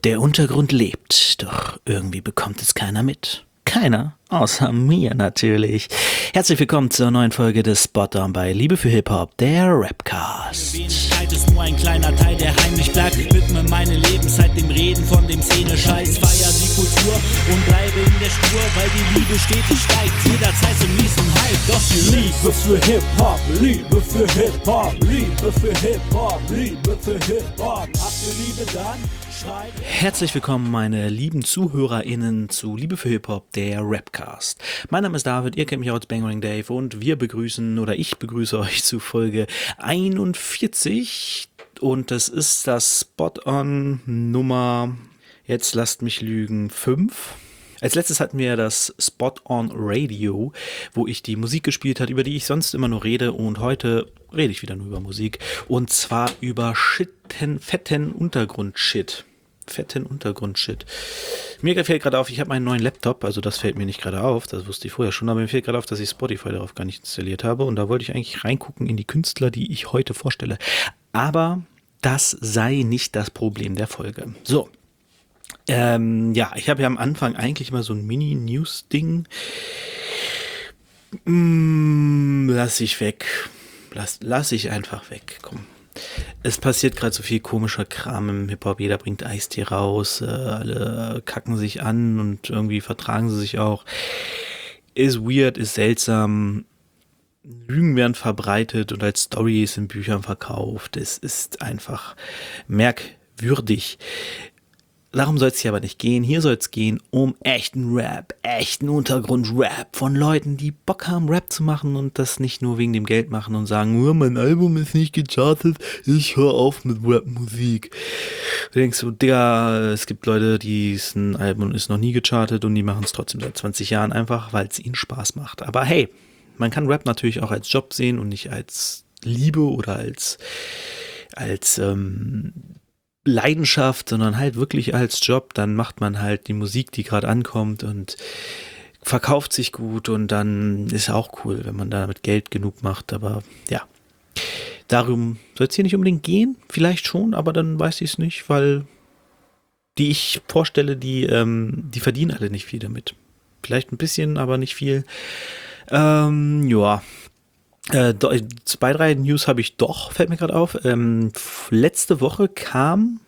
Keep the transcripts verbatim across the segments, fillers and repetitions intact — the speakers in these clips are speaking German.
Der Untergrund lebt, doch irgendwie bekommt es keiner mit. Keiner, außer mir natürlich. Herzlich willkommen zur neuen Folge des Spot-On bei Liebe für Hip-Hop, der Rapcast. Wenigkeit ist nur ein kleiner Teil, der heimlich bleibt. Ich widme meine Lebenszeit dem Reden von dem Szene-Scheiß. Feier die Kultur und bleibe in der Spur, weil die Liebe stetig steigt. Jederzeit zum nächsten Hype. Doch die Liebe für Hip-Hop, Liebe für Hip-Hop, Liebe für Hip-Hop, Liebe für Hip-Hop. Habt ihr Liebe dann? Herzlich willkommen, meine lieben ZuhörerInnen zu Liebe für Hip-Hop, der Rapcast. Mein Name ist David, ihr kennt mich auch als Bangering Dave und wir begrüßen, oder ich begrüße euch zu Folge einundvierzig und das ist das Spot-On Nummer, jetzt lasst mich lügen, fünf. Als letztes hatten wir das Spot-On Radio, wo ich die Musik gespielt habe, über die ich sonst immer nur rede, und heute rede ich wieder nur über Musik, und zwar über shitten, fetten Untergrund-Shit. Fetten Untergrund-Shit. Mir fällt gerade auf, ich habe meinen neuen Laptop, also das fällt mir nicht gerade auf, das wusste ich vorher schon, aber mir fällt gerade auf, dass ich Spotify darauf gar nicht installiert habe, und da wollte ich eigentlich reingucken in die Künstler, die ich heute vorstelle. Aber das sei nicht das Problem der Folge. So. Ähm, ja, ich habe ja am Anfang eigentlich mal so ein Mini-News-Ding. Mm, lass ich weg. Lass, lass ich einfach weg. Komm. Es passiert gerade so viel komischer Kram im Hip-Hop. Jeder bringt Eistee raus. Äh, alle kacken sich an und irgendwie vertragen sie sich auch. Ist weird, ist seltsam. Lügen werden verbreitet und als Storys in Büchern verkauft. Es ist einfach merkwürdig. Darum soll es hier aber nicht gehen. Hier soll es gehen um echten Rap, echten Untergrund-Rap von Leuten, die Bock haben, Rap zu machen und das nicht nur wegen dem Geld machen und sagen, oh, mein Album ist nicht gechartet, ich höre auf mit Rap-Musik. Du denkst so, Digga, es gibt Leute, die ist ein Album ist noch nie gechartet und die machen es trotzdem seit zwanzig Jahren einfach, weil es ihnen Spaß macht. Aber hey, man kann Rap natürlich auch als Job sehen und nicht als Liebe oder als als ähm, Leidenschaft, sondern halt wirklich als Job. Dann macht man halt die Musik, die gerade ankommt und verkauft sich gut, und dann ist auch cool, wenn man damit Geld genug macht. Aber ja, darum soll es hier nicht unbedingt gehen. Vielleicht schon, aber dann weiß ich es nicht, weil die ich vorstelle, die, ähm, die verdienen alle nicht viel damit. Vielleicht ein bisschen, aber nicht viel. Ähm, ja. Äh, zwei, drei News habe ich doch, fällt mir gerade auf. Ähm, letzte Woche kam,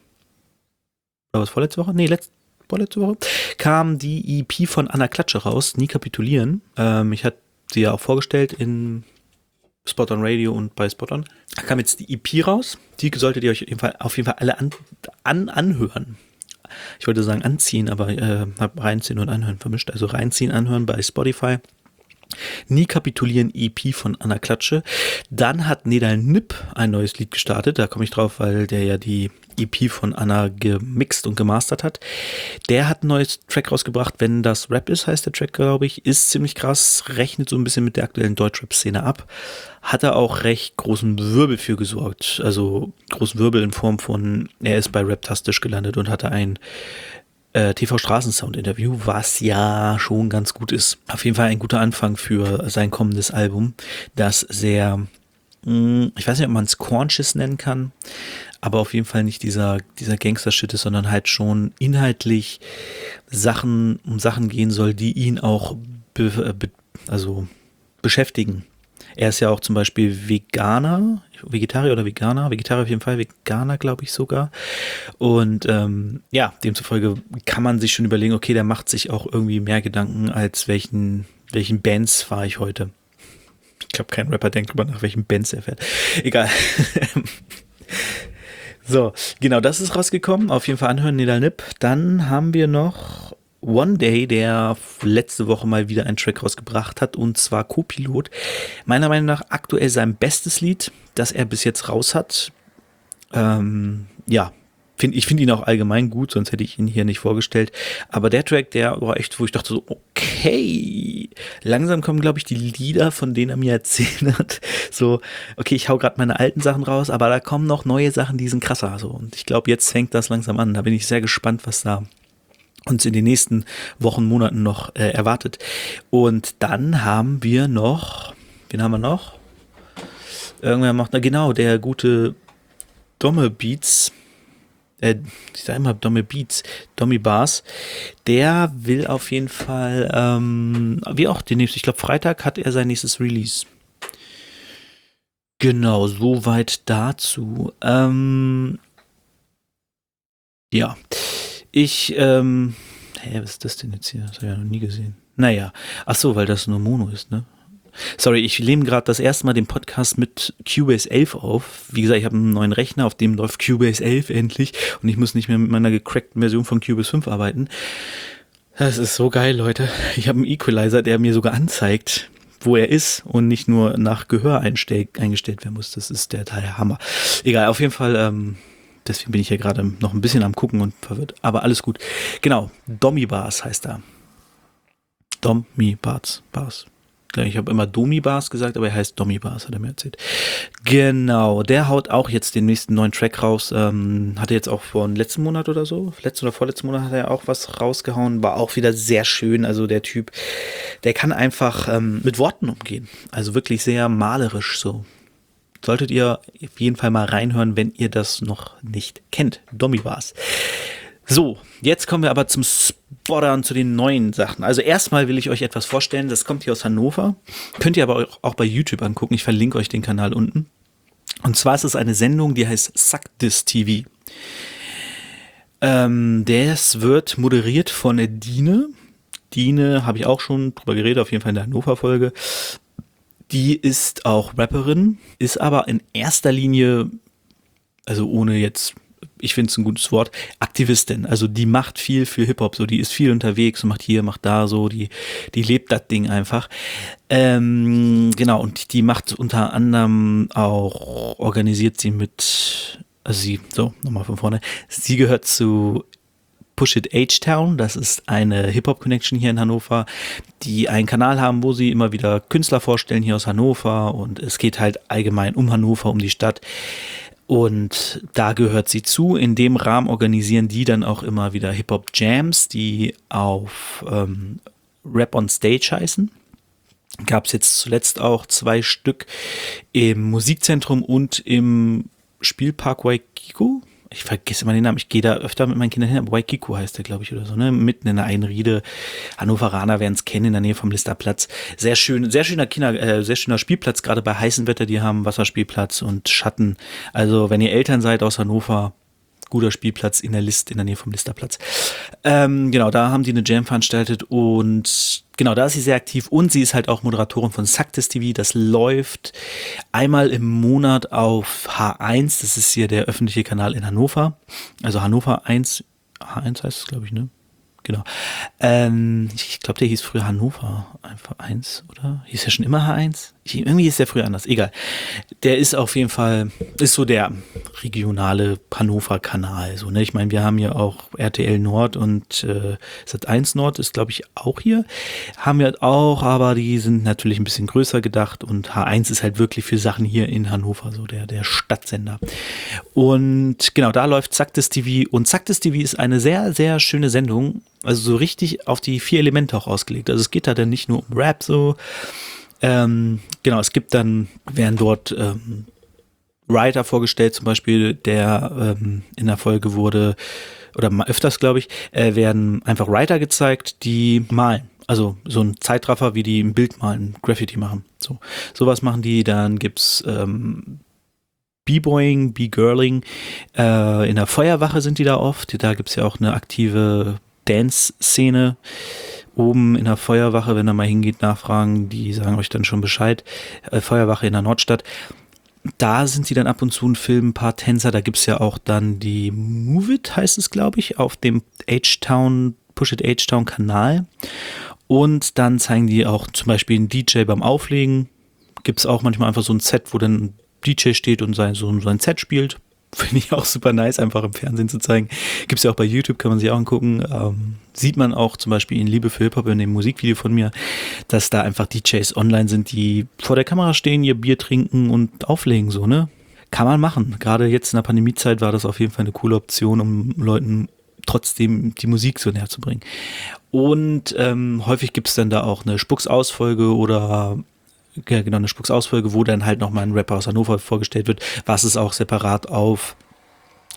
oder was, vorletzte Woche? Nee, letzte, vorletzte Woche kam die E P von Anna Klatsche raus, Nie kapitulieren. Ähm, ich hatte sie ja auch vorgestellt in Spot-On Radio und bei Spot-On. Da kam jetzt die E P raus. Die solltet ihr euch auf jeden Fall, auf jeden Fall alle an, an, anhören. Ich wollte sagen anziehen, aber äh, habe reinziehen und anhören vermischt. Also reinziehen, anhören bei Spotify. Nie kapitulieren E P von Anna Klatsche. Dann hat Nedal Nip ein neues Lied gestartet. Da komme ich drauf, weil der ja die E P von Anna gemixt und gemastert hat. Der hat ein neues Track rausgebracht. Wenn das Rap ist, heißt der Track, glaube ich. Ist ziemlich krass. Rechnet so ein bisschen mit der aktuellen Deutschrap-Szene ab. Hat er auch recht großen Wirbel für gesorgt. Also großen Wirbel in Form von, er ist bei Raptastisch gelandet und hatte ein Äh, T V-Straßensound-Interview, was ja schon ganz gut ist. Auf jeden Fall ein guter Anfang für sein kommendes Album, das sehr, mh, ich weiß nicht, ob man es Conscious nennen kann, aber auf jeden Fall nicht dieser, dieser Gangster-Shit ist, sondern halt schon inhaltlich Sachen, um Sachen gehen soll, die ihn auch be, be, also beschäftigen. Er ist ja auch zum Beispiel Veganer, Vegetarier oder Veganer, Vegetarier auf jeden Fall, Veganer glaube ich sogar. Und ähm, ja, demzufolge kann man sich schon überlegen, okay, der macht sich auch irgendwie mehr Gedanken, als welchen, welchen Bands fahre ich heute. Ich glaube, kein Rapper denkt drüber nach, welchen Bands er fährt. Egal. So, genau, das ist rausgekommen. Auf jeden Fall anhören, Nedal Nip. Dann haben wir noch One Day, der letzte Woche mal wieder einen Track rausgebracht hat, und zwar Co-Pilot. Meiner Meinung nach aktuell sein bestes Lied, das er bis jetzt raus hat. Ähm, ja, find, ich finde ihn auch allgemein gut, sonst hätte ich ihn hier nicht vorgestellt. Aber der Track, der war echt, wo ich dachte so, okay, langsam kommen, glaube ich, die Lieder, von denen er mir erzählt hat. So, okay, ich hau gerade meine alten Sachen raus, aber da kommen noch neue Sachen, die sind krasser. So. Und ich glaube, jetzt fängt das langsam an. Da bin ich sehr gespannt, was da uns in den nächsten Wochen, Monaten noch äh, erwartet. Und dann haben wir noch, wen haben wir noch? Irgendwer macht, na genau, der gute Domme Beats, äh, ich sag immer Dommy Beats, Dommy Bars, der will auf jeden Fall, ähm, wie auch demnächst, ich glaube Freitag hat er sein nächstes Release. Genau, soweit dazu. Ähm, ja, ich, ähm, hä, was ist das denn jetzt hier? Das habe ich ja noch nie gesehen. Naja, ach so, weil das nur Mono ist, ne? Sorry, ich nehme gerade das erste Mal den Podcast mit Cubase elf auf. Wie gesagt, ich habe einen neuen Rechner, auf dem läuft Cubase elf endlich und ich muss nicht mehr mit meiner gecrackten Version von Cubase fünf arbeiten. Das ist so geil, Leute. Ich habe einen Equalizer, der mir sogar anzeigt, wo er ist und nicht nur nach Gehör einstell- eingestellt werden muss. Das ist der Teil Hammer. Egal, auf jeden Fall, ähm, deswegen bin ich hier gerade noch ein bisschen am Gucken und verwirrt. Aber alles gut. Genau, Dommy Bars heißt er. Dommy Bars, Bars. Ich habe immer Domi Bars gesagt, aber er heißt Dommy Bars, hat er mir erzählt. Genau, der haut auch jetzt den nächsten neuen Track raus. Ähm, hatte jetzt auch vor letzten Monat oder so, letzten oder vorletzten Monat hat er auch was rausgehauen. War auch wieder sehr schön. Also der Typ, der kann einfach ähm, mit Worten umgehen. Also wirklich sehr malerisch so. Solltet ihr auf jeden Fall mal reinhören, wenn ihr das noch nicht kennt. Dommy Bars. So, jetzt kommen wir aber zum Spottern, zu den neuen Sachen. Also erstmal will ich euch etwas vorstellen, das kommt hier aus Hannover. Könnt ihr aber auch bei YouTube angucken, ich verlinke euch den Kanal unten. Und zwar ist es eine Sendung, die heißt Suck This T V. Ähm, das wird moderiert von der Dine. Dine, habe ich auch schon drüber geredet, auf jeden Fall in der Hannover-Folge. Die ist auch Rapperin, ist aber in erster Linie, also ohne jetzt... ich finde es ein gutes Wort, Aktivistin. Also die macht viel für Hip-Hop, so die ist viel unterwegs und macht hier, macht da so, die, die lebt das Ding einfach. Ähm, genau, und die macht unter anderem auch, organisiert sie mit, also sie, so, nochmal von vorne, sie gehört zu Push It H-Town, das ist eine Hip-Hop-Connection hier in Hannover, die einen Kanal haben, wo sie immer wieder Künstler vorstellen hier aus Hannover und es geht halt allgemein um Hannover, um die Stadt. Und da gehört sie zu. In dem Rahmen organisieren die dann auch immer wieder Hip-Hop-Jams, die auf ähm, Rap on Stage heißen. Gab es jetzt zuletzt auch zwei Stück im Musikzentrum und im Spielpark Waikiko. Ich vergesse mal den Namen, ich gehe da öfter mit meinen Kindern hin, aber Waikiko heißt der, glaube ich, oder so, ne? Mitten in der Einriede. Hannoveraner werden es kennen, in der Nähe vom Listerplatz. Sehr schön, sehr schöner Kinder, äh, sehr schöner Spielplatz, gerade bei heißem Wetter, die haben Wasserspielplatz und Schatten. Also, wenn ihr Eltern seid aus Hannover, guter Spielplatz in der List, in der Nähe vom Listerplatz. Ähm, genau, da haben die eine Jam veranstaltet und genau, da ist sie sehr aktiv und sie ist halt auch Moderatorin von Suck This T V. Das läuft einmal im Monat auf H eins, das ist hier der öffentliche Kanal in Hannover. Also Hannover eins, H eins heißt es, glaube ich, ne? Genau. Ähm, ich glaube, der hieß früher Hannover einfach eins, oder? Hieß der schon immer H eins? Ich, irgendwie ist der früher anders. Egal. Der ist auf jeden Fall, ist so der regionale Hannover-Kanal. So, ne? Ich meine, wir haben ja auch R T L Nord und äh, Sat eins Nord ist, glaube ich, auch hier. Haben wir auch, aber die sind natürlich ein bisschen größer gedacht und H eins ist halt wirklich für Sachen hier in Hannover, so der, der Stadtsender. Und genau, da läuft Suck This T V und Suck This T V ist eine sehr, sehr schöne Sendung. Also so richtig auf die vier Elemente auch ausgelegt. Also es geht da dann nicht nur um Rap so. Ähm, genau, es gibt dann, werden dort ähm, Writer vorgestellt, zum Beispiel, der ähm, in der Folge wurde, oder mal öfters, glaube ich, äh, werden einfach Writer gezeigt, die malen. Also so ein Zeitraffer, wie die ein Bild malen, Graffiti machen. So, sowas machen die. Dann gibt's ähm, B-Boying, B-Girling. Äh, in der Feuerwache sind die da oft. Da gibt's ja auch eine aktive Dance-Szene oben in der Feuerwache, wenn ihr mal hingeht, nachfragen, die sagen euch dann schon Bescheid. Äh, Feuerwache in der Nordstadt. Da sind sie dann ab und zu und filmen ein paar Tänzer. Da gibt's ja auch dann die Move It, heißt es, glaube ich, auf dem H-Town, Push It H-Town Kanal. Und dann zeigen die auch zum Beispiel einen D J beim Auflegen. Gibt's auch manchmal einfach so ein Set, wo dann ein D J steht und sein, so, so ein Set spielt. Finde ich auch super nice, einfach im Fernsehen zu zeigen. Gibt's ja auch bei YouTube, kann man sich auch angucken. Ähm, sieht man auch zum Beispiel in Liebe für Hip-Hop in dem Musikvideo von mir, dass da einfach D Js online sind, die vor der Kamera stehen, ihr Bier trinken und auflegen, so, ne? Kann man machen. Gerade jetzt in der Pandemiezeit war das auf jeden Fall eine coole Option, um Leuten trotzdem die Musik so näher zu bringen. Und ähm, häufig gibt's dann da auch eine Spucksausfolge oder ja, genau, eine Spucksausfolge, wo dann halt nochmal ein Rapper aus Hannover vorgestellt wird, was es auch separat auf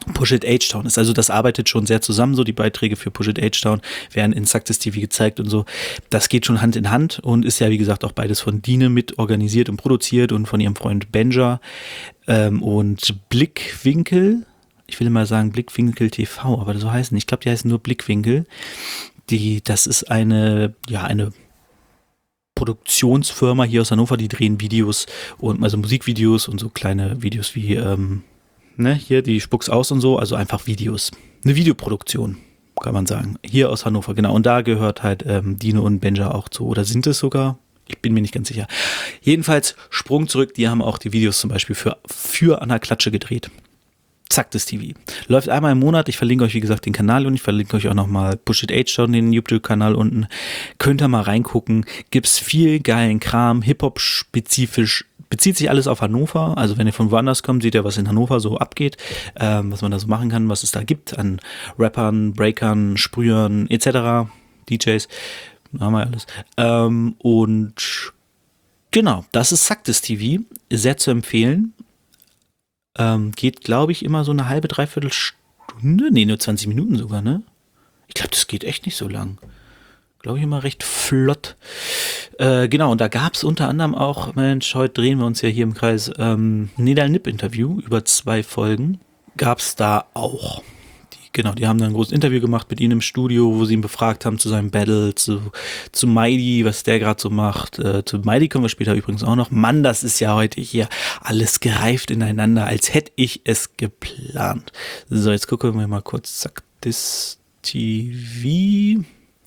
Push It H-Town ist. Also das arbeitet schon sehr zusammen, so die Beiträge für Push It H-Town werden in Success T V gezeigt und so. Das geht schon Hand in Hand und ist ja, wie gesagt, auch beides von Dine mit organisiert und produziert und von ihrem Freund Benja ähm, und Blickwinkel. Ich will mal sagen Blickwinkel T V, aber so heißen, ich glaube, die heißen nur Blickwinkel. Die, das ist eine, ja, eine Produktionsfirma hier aus Hannover, die drehen Videos und also Musikvideos und so kleine Videos wie ähm, ne, hier die Spucks aus und so, also einfach Videos. Eine Videoproduktion, kann man sagen. Hier aus Hannover, genau. Und da gehört halt ähm, Dino und Benja auch zu. Oder sind es sogar? Ich bin mir nicht ganz sicher. Jedenfalls, Sprung zurück, die haben auch die Videos zum Beispiel für, für Anna Klatsche gedreht. Success T V. Läuft einmal im Monat. Ich verlinke euch, wie gesagt, den Kanal und ich verlinke euch auch nochmal Push It H-Town, den YouTube-Kanal unten. Könnt ihr mal reingucken. Gibt's viel geilen Kram, Hip-Hop-spezifisch. Bezieht sich alles auf Hannover. Also wenn ihr von woanders kommt, seht ihr, was in Hannover so abgeht, ähm, was man da so machen kann, was es da gibt an Rappern, Breakern, Sprühern et cetera, D Js. Da haben wir alles. Ähm, und genau, das ist Success T V. Sehr zu empfehlen. Ähm, geht, glaube ich, immer so eine halbe, dreiviertel Stunde. Nee, nur zwanzig Minuten sogar, ne? Ich glaube, das geht echt nicht so lang. Glaube ich immer recht flott. Äh, genau, und da gab es unter anderem auch, Mensch, heute drehen wir uns ja hier im Kreis, ähm, Nedal Nip-Interview über zwei Folgen. Gab es da auch. Die, genau, die haben dann ein großes Interview gemacht mit ihm im Studio, wo sie ihn befragt haben zu seinem Battle, zu, zu Mighty, was der gerade so macht. Äh, zu Mighty kommen wir später übrigens auch noch. Mann, das ist ja heute hier alles gereift ineinander, als hätte ich es geplant. So, jetzt gucken wir mal kurz. Zack, das T V...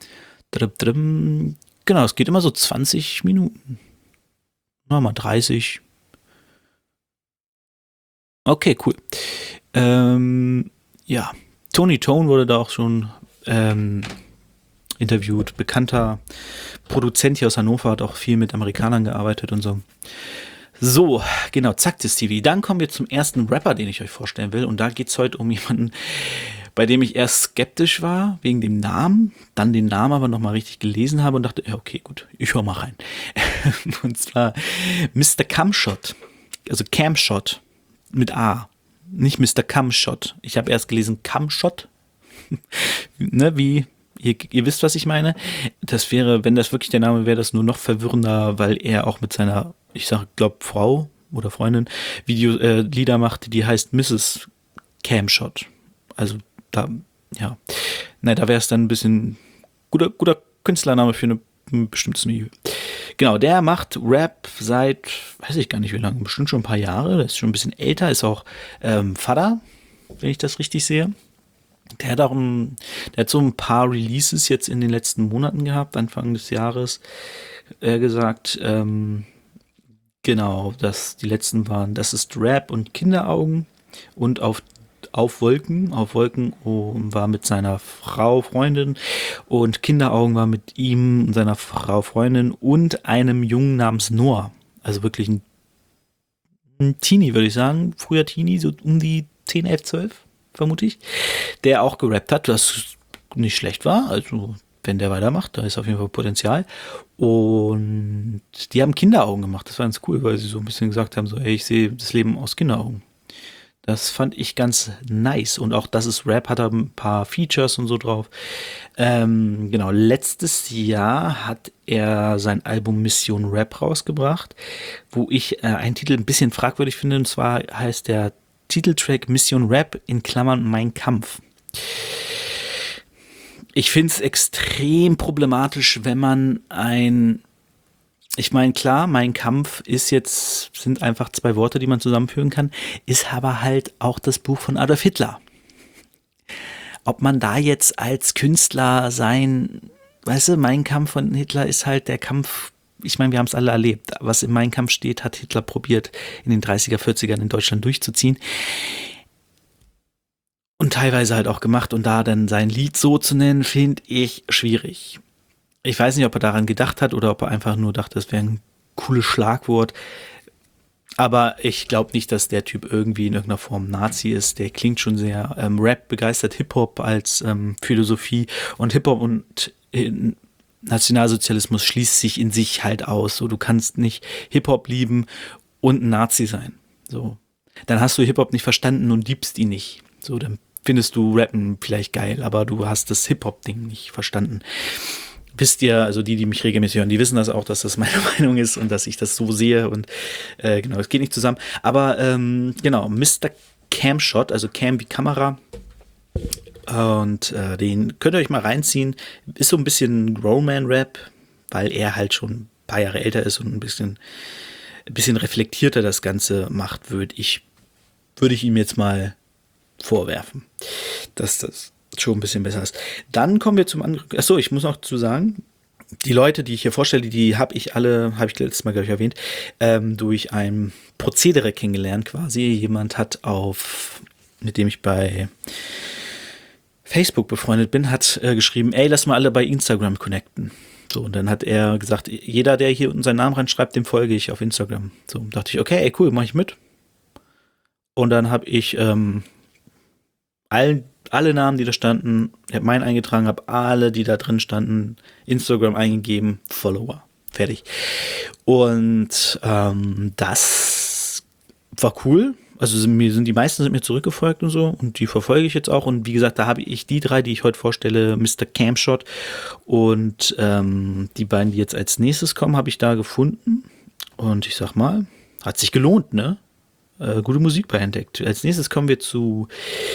Genau, es geht immer so zwanzig Minuten. Nochmal dreißig. Okay, cool. Ähm, ja, Tony Tone wurde da auch schon ähm, interviewt. Bekannter Produzent hier aus Hannover, hat auch viel mit Amerikanern gearbeitet und so. So, genau, Success T V. Dann kommen wir zum ersten Rapper, den ich euch vorstellen will. Und da geht es heute um jemanden, bei dem ich erst skeptisch war, wegen dem Namen, dann den Namen aber nochmal richtig gelesen habe und dachte, ja, okay, gut, ich höre mal rein. Und zwar Mister Camshot, also Camshot mit A, nicht Mister Camshot. Ich habe erst gelesen Camshot, ne, wie, ihr, ihr wisst, was ich meine. Das wäre, wenn das wirklich der Name wäre, das nur noch verwirrender, weil er auch mit seiner, ich sag, glaub, Frau oder Freundin Video, äh, Lieder macht, die heißt Misses Camshot. Also da, ja, na, da wäre es dann ein bisschen guter, guter Künstlername für eine, ein bestimmtes Milieu. Genau, der macht Rap seit, weiß ich gar nicht wie lange, bestimmt schon ein paar Jahre, der ist schon ein bisschen älter, ist auch ähm, Vater, wenn ich das richtig sehe. Der hat auch ein, der hat so ein paar Releases jetzt in den letzten Monaten gehabt, Anfang des Jahres, äh, gesagt, ähm, genau, dass die letzten waren, das ist Rap und Kinderaugen und auf Auf Wolken, auf Wolken oh, war mit seiner Frau, Freundin und Kinderaugen war mit ihm und seiner Frau, Freundin und einem Jungen namens Noah. Also wirklich ein, ein Teenie, würde ich sagen. Früher Teenie, so um die zehn, elf, zwölf, vermute ich. Der auch gerappt hat, was nicht schlecht war. Also wenn der weitermacht, da ist auf jeden Fall Potenzial. Und die haben Kinderaugen gemacht. Das war ganz cool, weil sie so ein bisschen gesagt haben, so, ey, ich sehe das Leben aus Kinderaugen. Das fand ich ganz nice. Und auch das ist Rap, hat er ein paar Features und so drauf. Ähm, genau, letztes Jahr hat er sein Album Mission Rap rausgebracht, wo ich äh, einen Titel ein bisschen fragwürdig finde. Und zwar heißt der Titeltrack Mission Rap in Klammern Mein Kampf. Ich finde es extrem problematisch, wenn man ein... Ich meine, klar, Mein Kampf ist jetzt, sind einfach zwei Worte, die man zusammenführen kann, ist aber halt auch das Buch von Adolf Hitler. Ob man da jetzt als Künstler sein, weißt du, Mein Kampf von Hitler ist halt der Kampf, ich meine, wir haben es alle erlebt, was in Mein Kampf steht, hat Hitler probiert, in den dreißiger, vierzigern in Deutschland durchzuziehen. Und teilweise halt auch gemacht und da dann sein Lied so zu nennen, finde ich schwierig. Ich weiß nicht, ob er daran gedacht hat oder ob er einfach nur dachte, das wäre ein cooles Schlagwort. Aber ich glaube nicht, dass der Typ irgendwie in irgendeiner Form Nazi ist. Der klingt schon sehr ähm, Rap begeistert, Hip-Hop als ähm, Philosophie. Und Hip-Hop und äh, Nationalsozialismus schließt sich in sich halt aus. So, du kannst nicht Hip-Hop lieben und ein Nazi sein. So, dann hast du Hip-Hop nicht verstanden und liebst ihn nicht. So, dann findest du Rappen vielleicht geil, aber du hast das Hip-Hop-Ding nicht verstanden. Wisst ihr, also die, die mich regelmäßig hören, die wissen das auch, dass das meine Meinung ist und dass ich das so sehe und äh, genau, es geht nicht zusammen. Aber ähm, genau, Mister Camshot, also Cam wie Kamera, und äh, den könnt ihr euch mal reinziehen. Ist so ein bisschen Roman-Rap, weil er halt schon ein paar Jahre älter ist und ein bisschen, ein bisschen reflektierter das Ganze macht, würde ich, würde ich ihm jetzt mal vorwerfen, dass das schon ein bisschen besser ist. Dann kommen wir zum anderen. Achso, ich muss noch zu sagen, die Leute, die ich hier vorstelle, die habe ich alle, habe ich letztes Mal, glaube ich, erwähnt, ähm, durch ein Prozedere kennengelernt quasi. Jemand hat auf, mit dem ich bei Facebook befreundet bin, hat äh, geschrieben, ey, lass mal alle bei Instagram connecten. So, und dann hat er gesagt, jeder, der hier unten seinen Namen reinschreibt, dem folge ich auf Instagram. So, dachte ich, okay, ey, cool, mach ich mit. Und dann habe ich ähm, allen, alle Namen, die da standen, ich habe meinen eingetragen, habe alle, die da drin standen, Instagram eingegeben, Follower. Fertig. Und ähm, das war cool. Also sind, mir sind die meisten sind mir zurückgefolgt und so und die verfolge ich jetzt auch. Und wie gesagt, da habe ich die drei, die ich heute vorstelle, Mister Camshot und ähm, die beiden, die jetzt als nächstes kommen, habe ich da gefunden. Und ich sag mal, hat sich gelohnt, ne? Äh, gute Musik bei entdeckt. Als nächstes kommen wir zu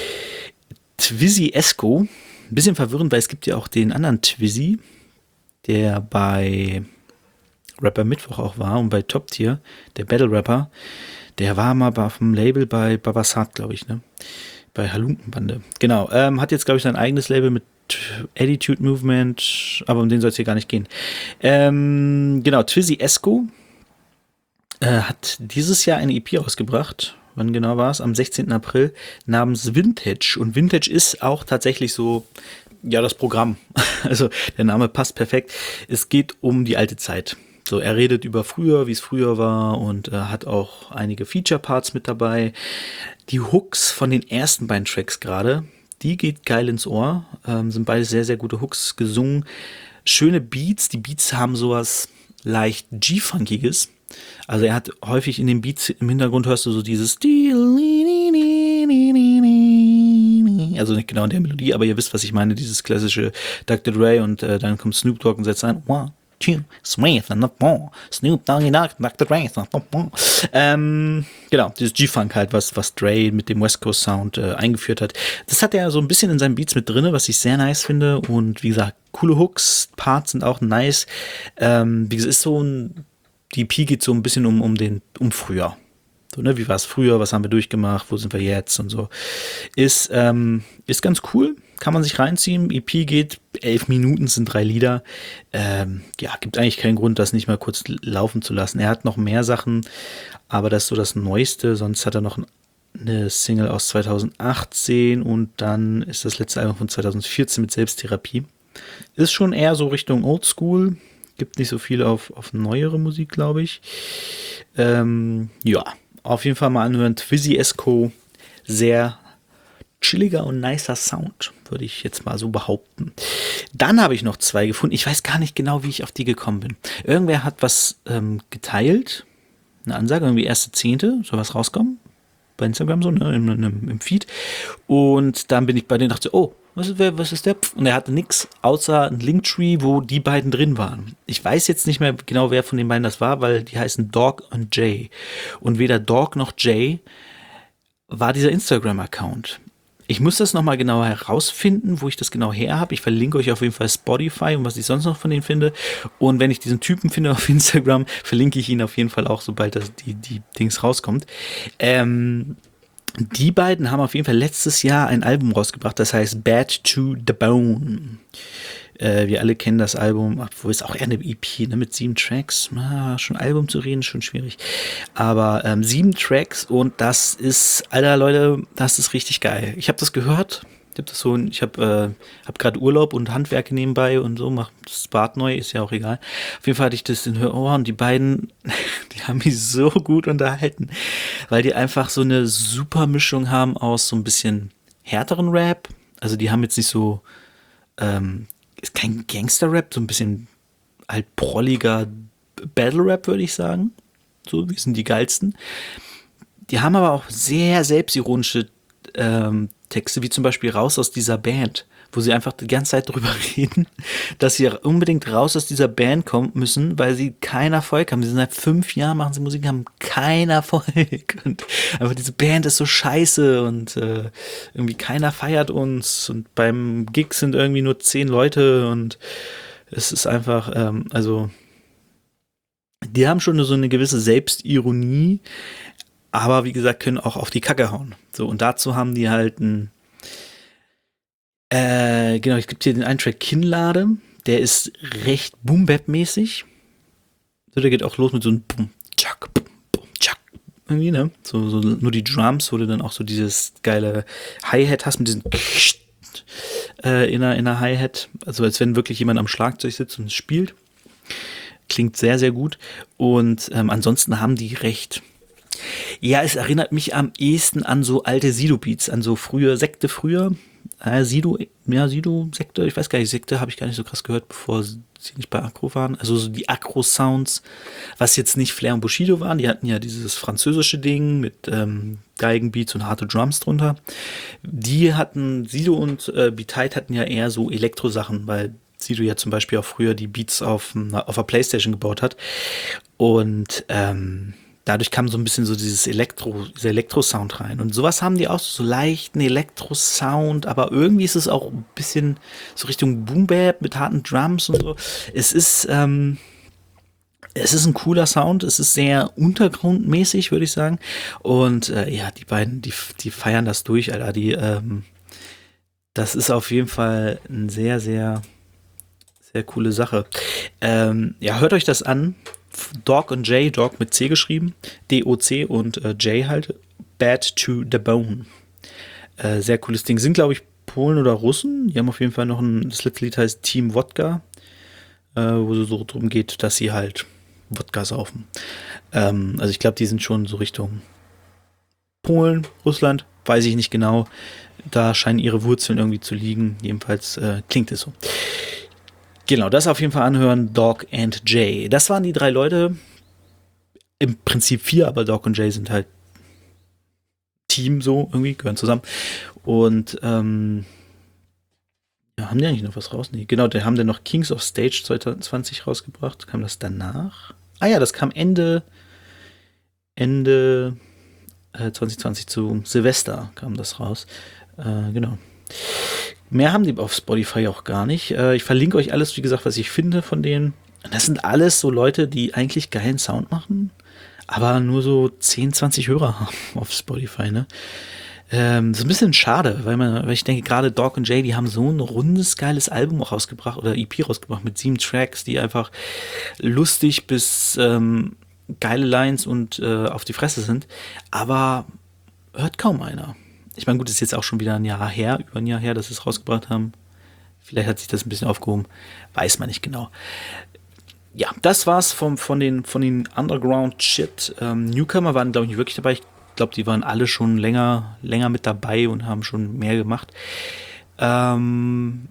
Twizzy Esco. Ein bisschen verwirrend, weil es gibt ja auch den anderen Twizzy, der bei Rapper Mittwoch auch war und bei Top Tier, der Battle Rapper. Der war mal auf dem Label bei Babasat, glaube ich, ne? Bei Halunkenbande. Genau. Ähm, hat jetzt, glaube ich, sein eigenes Label mit Attitude Movement, aber um den soll es hier gar nicht gehen. Ähm, genau, Twizzy Esco äh, hat dieses Jahr eine E P rausgebracht. Wann genau war es? Am sechzehnten April namens Vintage. Und Vintage ist auch tatsächlich so, ja, das Programm. Also der Name passt perfekt. Es geht um die alte Zeit. So, er redet über früher, wie es früher war und äh, hat auch einige Feature-Parts mit dabei. Die Hooks von den ersten beiden Tracks gerade, die geht geil ins Ohr. Ähm, sind beide sehr, sehr gute Hooks gesungen. Schöne Beats. Die Beats haben sowas leicht G-Funkiges. Also er hat häufig in den Beats im Hintergrund hörst du so dieses also nicht genau in der Melodie, aber ihr wisst, was ich meine, dieses klassische Doktor Dre und äh, dann kommt Snoop Dogg und setzt ein One, two, three, Snoop Dogg, Doktor Dre. Ähm, genau, dieses G-Funk halt, was, was Dre mit dem West Coast Sound äh, eingeführt hat. Das hat er so ein bisschen in seinen Beats mit drin, was ich sehr nice finde und wie gesagt, coole Hooks, Parts sind auch nice. Ähm, wie gesagt, ist so ein die E P geht so ein bisschen um, um den, um früher. So, ne, wie war es früher, was haben wir durchgemacht, wo sind wir jetzt und so. Ist, ähm, ist ganz cool, kann man sich reinziehen. E P geht, elf Minuten sind drei Lieder. Ähm, ja, gibt eigentlich keinen Grund, das nicht mal kurz laufen zu lassen. Er hat noch mehr Sachen, aber das ist so das Neueste. Sonst hat er noch eine Single aus zweitausendachtzehn und dann ist das letzte Album von zweitausendvierzehn mit Selbsttherapie. Ist schon eher so Richtung Oldschool. Gibt nicht so viel auf, auf neuere Musik, glaube ich. Ähm, ja, auf jeden Fall mal anhören. Twizzy Esco, sehr chilliger und nicer Sound, würde ich jetzt mal so behaupten. Dann habe ich noch zwei gefunden. Ich weiß gar nicht genau, wie ich auf die gekommen bin. Irgendwer hat was ähm, geteilt, eine Ansage, irgendwie erste Zehnte, soll was rauskommen. Bei Instagram so, ne, im, im, im Feed. Und dann bin ich bei denen und dachte, oh, was ist, wer, was ist der? Und er hatte nichts außer ein Linktree, wo die beiden drin waren. Ich weiß jetzt nicht mehr genau, wer von den beiden das war, weil die heißen Dog und Jay. Und weder Dog noch Jay war dieser Instagram-Account. Ich muss das nochmal genauer herausfinden, wo ich das genau her habe. Ich verlinke euch auf jeden Fall Spotify und was ich sonst noch von denen finde. Und wenn ich diesen Typen finde auf Instagram, verlinke ich ihn auf jeden Fall auch, sobald das die, die Dings rauskommt. Ähm... Die beiden haben auf jeden Fall letztes Jahr ein Album rausgebracht, das heißt Bad to the Bone. Äh, wir alle kennen das Album, obwohl es auch eher eine E P, ne, mit sieben Tracks. Ah, schon Album zu reden, schon schwierig. Aber ähm, sieben Tracks und das ist, Alter Leute, das ist richtig geil. Ich habe das gehört. Ich habe das so, ich habe äh, hab gerade Urlaub und Handwerke nebenbei und so, macht das Bad neu, ist ja auch egal. Auf jeden Fall hatte ich das in Ohren und die beiden, die haben mich so gut unterhalten, weil die einfach so eine super Mischung haben aus so ein bisschen härteren Rap. Also die haben jetzt nicht so, ähm, ist kein Gangster-Rap, so ein bisschen halt prolliger Battle-Rap, würde ich sagen. So, wir sind die geilsten. Die haben aber auch sehr selbstironische ähm, Subtexte, wie zum Beispiel raus aus dieser Band, wo sie einfach die ganze Zeit drüber reden, dass sie unbedingt raus aus dieser Band kommen müssen, weil sie keinen Erfolg haben. Sie sind seit fünf Jahren, machen sie Musik, haben keinen Erfolg. Und einfach diese Band ist so scheiße und äh, irgendwie keiner feiert uns und beim Gig sind irgendwie nur zehn Leute und es ist einfach, ähm, also die haben schon so eine gewisse Selbstironie, aber wie gesagt, können auch auf die Kacke hauen. So, und dazu haben die halt ein, äh, genau, es gibt hier den einen Track Kinnlade, der ist recht Boom-Bap-mäßig. So, der geht auch los mit so einem Boom, Tschak, Boom, Boom, Tschak, irgendwie, ne? So, so nur die Drums, wo du dann auch so dieses geile Hi-Hat hast mit diesen äh, in einer, in einer Hi-Hat, also als wenn wirklich jemand am Schlagzeug sitzt und es spielt. Klingt sehr, sehr gut. Und ähm, ansonsten haben die recht. Ja, es erinnert mich am ehesten an so alte Sido-Beats, an so frühe Sekte früher. Äh, Sido, ja, Sido-Sekte, ich weiß gar nicht, Sekte habe ich gar nicht so krass gehört, bevor sie nicht bei Akro waren. Also so die Akro-Sounds, was jetzt nicht Flair und Bushido waren, die hatten ja dieses französische Ding mit ähm, Geigenbeats und harte Drums drunter. Die hatten, Sido und äh, B-Tight hatten ja eher so Elektro-Sachen, weil Sido ja zum Beispiel auch früher die Beats auf, auf der Playstation gebaut hat. Und ähm, dadurch kam so ein bisschen so dieses Elektro, dieser Elektro-Sound rein. Und sowas haben die auch, so leichten Elektro-Sound, aber irgendwie ist es auch ein bisschen so Richtung Boom-Bap mit harten Drums und so. Es ist, ähm, es ist ein cooler Sound, es ist sehr untergrundmäßig, würde ich sagen. Und äh, ja, die beiden, die, die feiern das durch, Alter. Die, ähm, das ist auf jeden Fall ein sehr, sehr Sehr coole Sache. Ähm, ja, hört euch das an. Dog und Jay, Dog mit C geschrieben. D O C und äh, Jay halt. Bad to the Bone. Äh, sehr cooles Ding. Sind, glaube ich, Polen oder Russen. Die haben auf jeden Fall noch ein, das letzte Lied heißt Team Wodka. Äh, wo es so drum geht, dass sie halt Wodka saufen. Ähm, also ich glaube, die sind schon so Richtung Polen, Russland. Weiß ich nicht genau. Da scheinen ihre Wurzeln irgendwie zu liegen. Jedenfalls äh, klingt es so. Genau, das auf jeden Fall anhören, Dog and Jay. Das waren die drei Leute, im Prinzip vier, aber Dog und Jay sind halt Team so irgendwie, gehören zusammen. Und ähm, ja, haben die eigentlich noch was raus? Nee, genau, die haben dann noch Kings of Stage zwanzig zwanzig rausgebracht. Kam das danach? Ah ja, das kam Ende Ende äh, zwanzig zwanzig zu Silvester kam das raus. Äh, genau. Mehr haben die auf Spotify auch gar nicht. Äh, ich verlinke euch alles, wie gesagt, was ich finde von denen. Das sind alles so Leute, die eigentlich geilen Sound machen, aber nur so zehn, zwanzig Hörer haben auf Spotify, ne? Ähm, so ein bisschen schade, weil man, weil ich denke, gerade Dog und Jay, die haben so ein rundes, geiles Album auch rausgebracht oder E P rausgebracht mit sieben Tracks, die einfach lustig bis ähm, geile Lines und äh, auf die Fresse sind, aber hört kaum einer. Ich meine, gut, ist jetzt auch schon wieder ein Jahr her, über ein Jahr her, dass sie es rausgebracht haben. Vielleicht hat sich das ein bisschen aufgehoben, weiß man nicht genau. Ja, das war's vom, von den, von den Underground-Shit. Ähm, Newcomer waren, glaube ich, nicht wirklich dabei. Ich glaube, die waren alle schon länger, länger mit dabei und haben schon mehr gemacht. Ähm,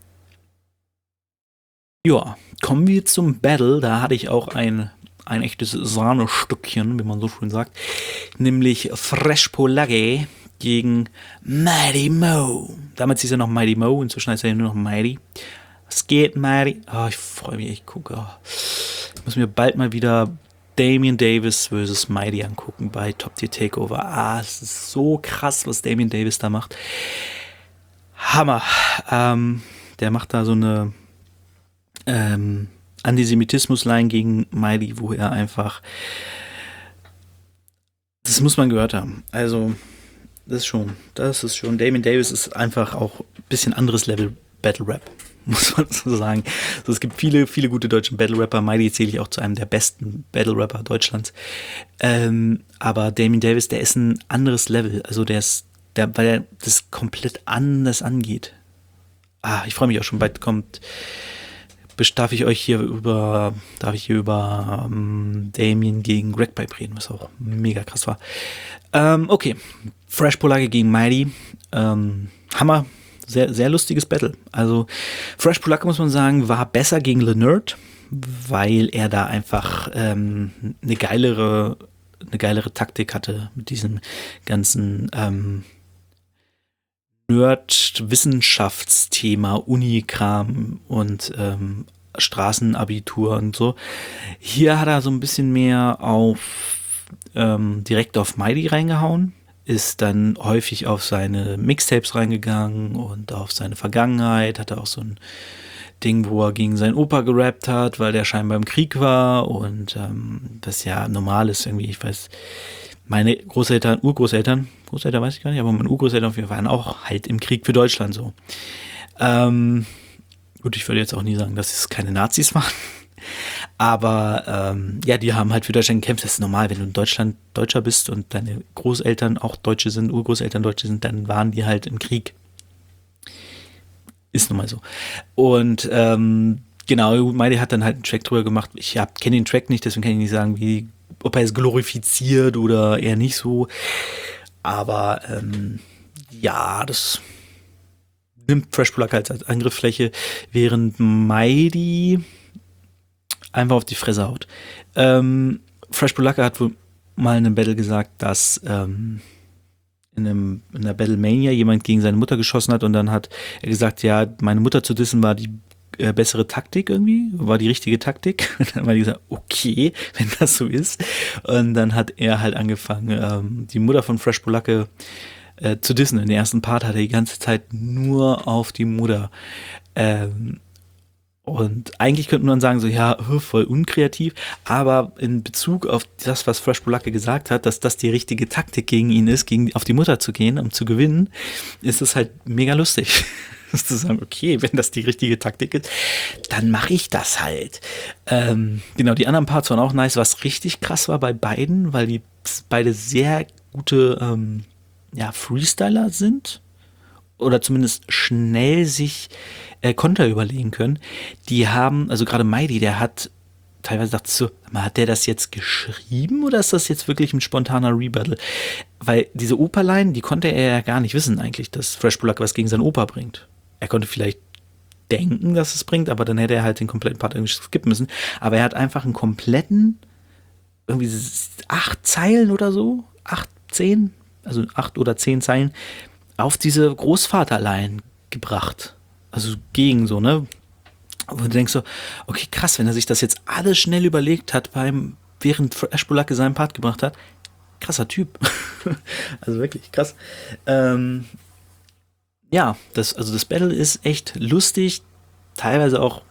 ja, kommen wir zum Battle. Da hatte ich auch ein, ein echtes Sahnestückchen, wie man so schön sagt. Nämlich Fresh Polage gegen Mighty Mo. Damals hieß er noch Mighty Mo, inzwischen heißt er nur noch Mighty. Was geht, Mighty? Oh, ich freue mich, ich gucke. Oh. Ich muss mir bald mal wieder Damian Davis versus Mighty angucken bei Top Tier Takeover. Ah, es ist so krass, was Damian Davis da macht. Hammer. Ähm, der macht da so eine ähm, Antisemitismus-Line gegen Mighty, wo er einfach, das muss man gehört haben. Also Das ist schon, das ist schon. Damian Davis ist einfach auch ein bisschen anderes Level Battle Rap, muss man so sagen. Also es gibt viele, viele gute deutsche Battle Rapper. Mighty zähle ich auch zu einem der besten Battle Rapper Deutschlands. Ähm, aber Damian Davis, der ist ein anderes Level. Also der ist, der, weil er das komplett anders angeht. Ah, ich freue mich auch schon. Bald kommt, darf ich euch hier über, darf ich hier über ähm, Damian gegen Greg Pipe reden, was auch mega krass war. Ähm, okay. Fresh Polage gegen Mighty. Ähm, Hammer. Sehr, sehr lustiges Battle. Also Fresh Polage, muss man sagen, war besser gegen Lenerd, weil er da einfach ähm, eine geilere, eine geilere Taktik hatte mit diesem ganzen ähm, Nerd-Wissenschaftsthema, Unikram und ähm, Straßenabitur und so. Hier hat er so ein bisschen mehr auf ähm, direkt auf Mighty reingehauen, ist dann häufig auf seine Mixtapes reingegangen und auf seine Vergangenheit, hatte auch so ein Ding, wo er gegen seinen Opa gerappt hat, weil der scheinbar im Krieg war und ähm, das ja normal ist irgendwie, ich weiß, meine Großeltern, Urgroßeltern, Großeltern weiß ich gar nicht, aber meine Urgroßeltern auf jeden Fall waren auch halt im Krieg für Deutschland so. Ähm, gut, ich würde jetzt auch nie sagen, dass es keine Nazis waren, aber ähm, ja, die haben halt für Deutschland gekämpft. Das ist normal, wenn du in Deutschland Deutscher bist und deine Großeltern auch Deutsche sind, Urgroßeltern Deutsche sind, dann waren die halt im Krieg. Ist nun mal so. Und ähm, genau, Mighty hat dann halt einen Track drüber gemacht. Ich kenne den Track nicht, deswegen kann ich nicht sagen, wie, ob er es glorifiziert oder eher nicht so. Aber ähm, ja, das nimmt Fresh Polaka als Angriffsfläche, während Mighty einfach auf die Fresse haut. Ähm, Fresh Polaka hat wohl mal in einem Battle gesagt, dass ähm, in, einem, in einer Battlemania jemand gegen seine Mutter geschossen hat und dann hat er gesagt, ja, meine Mutter zu dissen war die äh, bessere Taktik irgendwie, war die richtige Taktik. Und dann war die gesagt, okay, wenn das so ist. Und dann hat er halt angefangen, ähm, die Mutter von Fresh Polaka äh, zu dissen. In der ersten Part hat er die ganze Zeit nur auf die Mutter ähm, und eigentlich könnte man sagen, so, ja, voll unkreativ, aber in Bezug auf das, was Fresh Polaka gesagt hat, dass das die richtige Taktik gegen ihn ist, gegen auf die Mutter zu gehen, um zu gewinnen, ist es halt mega lustig. zu sagen, okay, wenn das die richtige Taktik ist, dann mache ich das halt. Ähm, genau, die anderen Parts waren auch nice, was richtig krass war bei beiden, weil die beide sehr gute ähm, ja, Freestyler sind oder zumindest schnell sich äh, Konter überlegen können. Die haben, also gerade Mighty, der hat teilweise dachte so, hat der das jetzt geschrieben oder ist das jetzt wirklich ein spontaner Rebuttal? Weil diese Operline, die konnte er ja gar nicht wissen eigentlich, dass Fresh Polaka was gegen seinen Opa bringt. Er konnte vielleicht denken, dass es bringt, aber dann hätte er halt den kompletten Part irgendwie skippen müssen. Aber er hat einfach einen kompletten, irgendwie acht Zeilen oder so, acht, zehn, also acht oder zehn Zeilen auf diese Großvaterline gebracht. Also gegen so, ne? Und du denkst so, okay, krass, wenn er sich das jetzt alles schnell überlegt hat, beim, während Fresh Polaka seinen Part gebracht hat, krasser Typ. Also wirklich krass. Ähm, ja, das, also das Battle ist echt lustig, teilweise auch,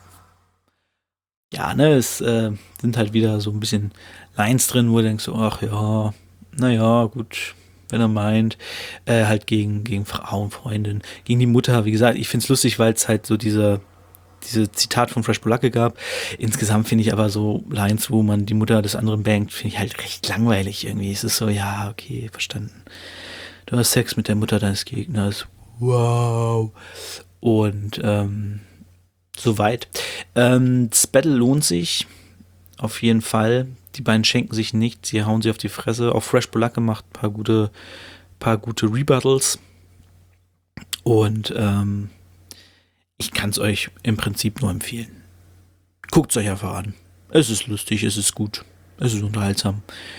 ja, ne, es äh, sind halt wieder so ein bisschen Lines drin, wo du denkst, ach ja, naja, gut, wenn er meint, äh, halt gegen, gegen Frauen, Freundin, gegen die Mutter, wie gesagt, ich find's lustig, weil es halt so diese, diese Zitat von Fresh Polaka gab. Insgesamt finde ich aber so Lines, wo man die Mutter des anderen bangt, finde ich halt recht langweilig irgendwie. Es ist so, ja, okay, verstanden. Du hast Sex mit der Mutter deines Gegners. Wow. Und ähm, soweit. Ähm, das Battle lohnt sich auf jeden Fall. Die beiden schenken sich nichts, sie hauen sie auf die Fresse. Auch Fresh Polaka macht ein paar gute, paar gute Rebuttals. Und ähm, ich kann es euch im Prinzip nur empfehlen. Guckt es euch einfach an. Es ist lustig, es ist gut, es ist unterhaltsam.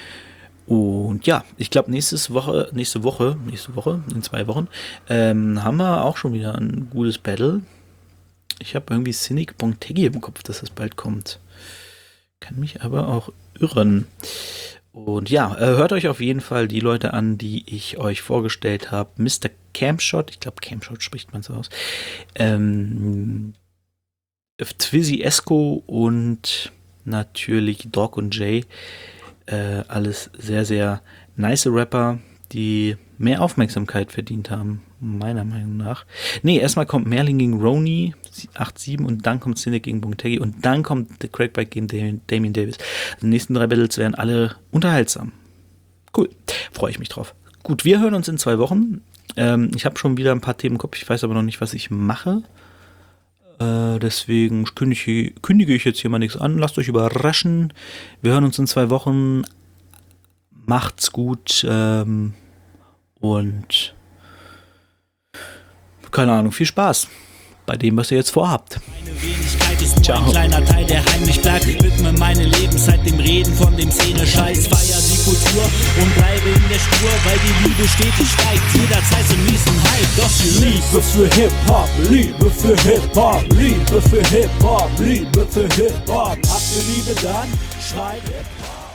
Und ja, ich glaube, nächste Woche, nächste Woche, nächste Woche, in zwei Wochen, ähm, haben wir auch schon wieder ein gutes Battle. Ich habe irgendwie Cynic Bontegi im Kopf, dass das bald kommt. Kann mich aber auch irren. Und ja, äh, hört euch auf jeden Fall die Leute an, die ich euch vorgestellt habe. Mister Campshot, ich glaube Campshot spricht man so aus. Ähm, Twizzy Esco und natürlich Dog und Jay. Äh, alles sehr, sehr nice Rapper, die mehr Aufmerksamkeit verdient haben, meiner Meinung nach. Nee, erstmal kommt Merlin gegen Roni, acht sieben, und dann kommt Cynic gegen Bontegi und dann kommt The Crackback gegen Damien, Damien Davis. Die nächsten drei Battles werden alle unterhaltsam. Cool, freue ich mich drauf. Gut, wir hören uns in zwei Wochen. Ähm, ich habe schon wieder ein paar Themen im Kopf, ich weiß aber noch nicht, was ich mache. Äh, deswegen kündige, kündige ich jetzt hier mal nichts an. Lasst euch überraschen. Wir hören uns in zwei Wochen. Macht's gut. Ähm, und keine Ahnung, viel Spaß bei dem, was ihr jetzt vorhabt. Meine Wenigkeit ist Ciao. Ein kleiner Teil, der heimlich bleibt, widme meine Lebenszeit dem Reden von dem Szene-Scheiß. Feier die Kultur und bleibe in der Spur, weil die Liebe stetig steigt, jederzeit zum nächsten Hype. Doch die Liebe für Hip-Hop, Liebe für Hip-Hop, Liebe für Hip-Hop, Liebe für Hip-Hop. Habt ihr Liebe, dann schreit Hip-Hop.